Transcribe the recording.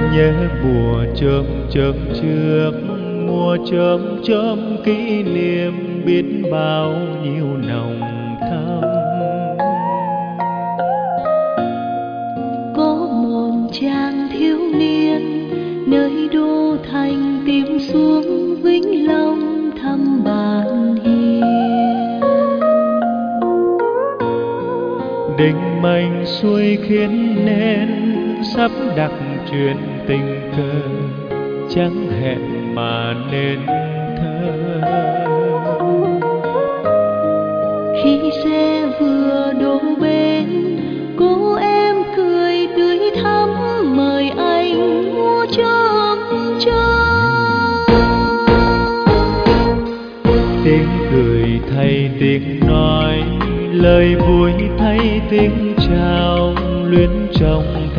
nhớ mùa chớm chớm trước, mùa chớm chớm kỷ niệm biết bao nhiêu nồng thắm. Có một chàng thiếu niên nơi đô thành tìm xuống Vĩnh Long thăm bạn hiền. Định mệnh xuôi khiến nên sắp đặt chuyện tình cờ, chẳng hẹn mà nên thơ. Khi xe vừa đổ bến, cô em cười tươi thắm mời anh mua chớm chớm. Tiếng cười thay tiếng nói, lời vui thay tiếng chào, luyến trong